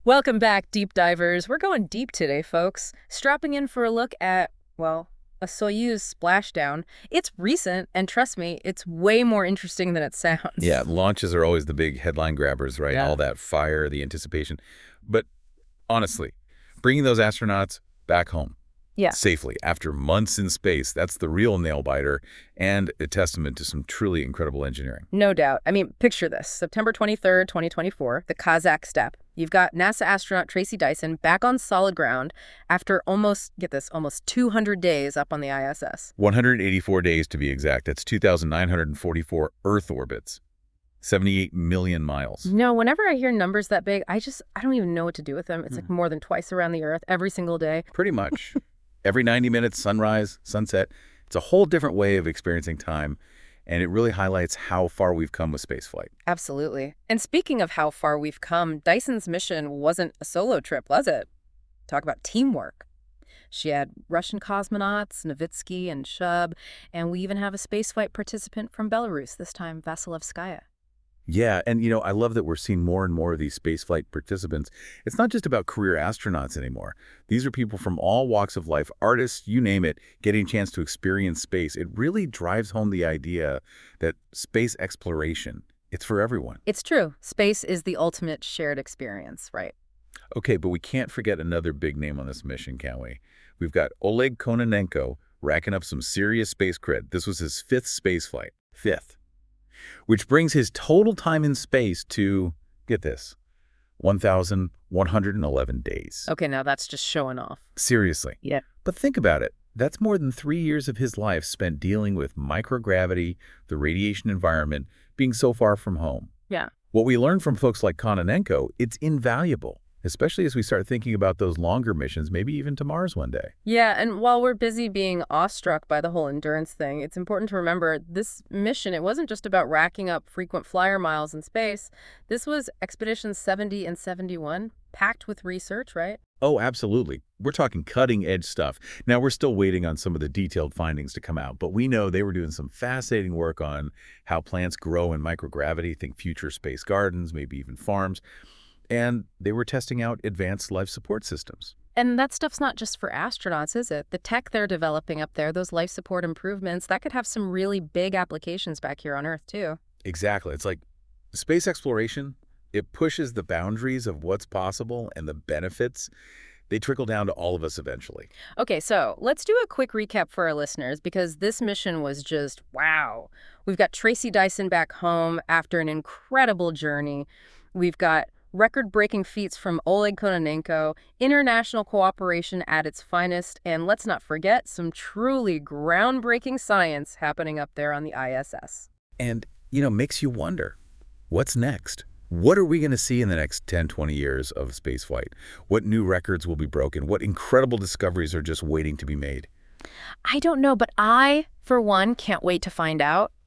Welcome back, deep divers. We're going deep today, folks. Strapping in for a look at, well, a Soyuz splashdown. It's recent, and trust me, it's way more interesting than it Yeah, sounds. launches are always the big headline grabbers, right? Yeah. All that fire, the anticipation. But honestly, bringing those astronauts back home Yeah, safely after months in space, that's the real nail biter and a testament to some truly incredible engineering. no doubt. I mean, picture this. September 23rd, 2024, the Kazakh steppe. You've got NASA astronaut Tracy Dyson back on solid ground after almost, get this, almost 200 days up on the ISS. 184 days to be exact. That's 2,944 Earth orbits, 78 million miles. No, whenever I hear numbers that big, I don't even know what to do with them. It's like more than twice around the Earth every single day. Pretty much. Every 90 minutes, sunrise, sunset. It's a whole different way of experiencing time, and it really highlights how far we've come with spaceflight. Absolutely. And speaking of how far we've come, Dyson's mission wasn't a solo trip, was it? Talk about teamwork. She had Russian cosmonauts, Novitsky and Shub, and we even have a spaceflight participant from Belarus, this time Vasilevskaya. Yeah, and I love that we're seeing more and more of these spaceflight participants. It's not just about career astronauts anymore. These are people from all walks of life, artists, you name it, getting a chance to experience space. It really drives home the idea that space exploration, it's for everyone. It's true. Space is the ultimate shared experience, right? Okay, but we can't forget another big name on this mission, can we? We've got Oleg Kononenko racking up some serious space cred. This was his fifth spaceflight. Fifth. Which brings his total time in space to, get this, 1,111 days. Okay, now that's just showing off. Seriously. Yeah. But think about it. That's more than 3 years of his life spent dealing with microgravity, the radiation environment, being so far from home. Yeah. What we learned from folks like Kononenko, it's invaluable, especially as we start thinking about those longer missions, maybe even to Mars one day. Yeah, and while we're busy being awestruck by the whole endurance thing, it's important to remember this mission, it wasn't just about racking up frequent flyer miles in space. This was Expeditions 70 and 71, packed with research, right? Oh, absolutely. We're talking cutting-edge stuff. Now, we're still waiting on some of the detailed findings to come out, but we know they were doing some fascinating work on how plants grow in microgravity, think future space gardens, maybe even farms, and they were testing out advanced life support systems. And that stuff's not just for astronauts, is it? The tech they're developing up there, those life support improvements, that could have some really big applications back here on Earth, too. Exactly. It's like space exploration, it pushes the boundaries of what's possible and the benefits. They trickle down to all of us eventually. Okay, so let's do a quick recap for our listeners because this mission was just wow. We've got Tracy Dyson back home after an incredible journey. We've got record-breaking feats from Oleg Kononenko, international cooperation at its finest, and let's not forget some truly groundbreaking science happening up there on the ISS. And, makes you wonder, what's next? What are we going to see in the next 10, 20 years of spaceflight? What new records will be broken? What incredible discoveries are just waiting to be made? I don't know, but I, for one, can't wait to find out.